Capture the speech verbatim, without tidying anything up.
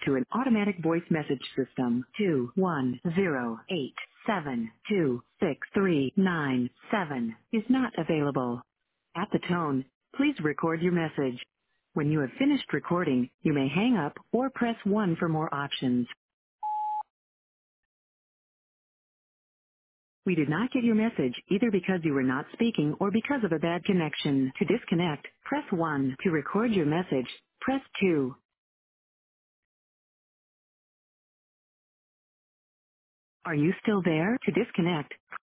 to an automatic voice message system. two one zero eight seven two six three nine seven is not available. At the tone, please record your message. When you have finished recording, you may hang up or press one for more options. We did not get your message either because you were not speaking or because of a bad connection. To disconnect, press one. To record your message, press two. Are you still there? To disconnect,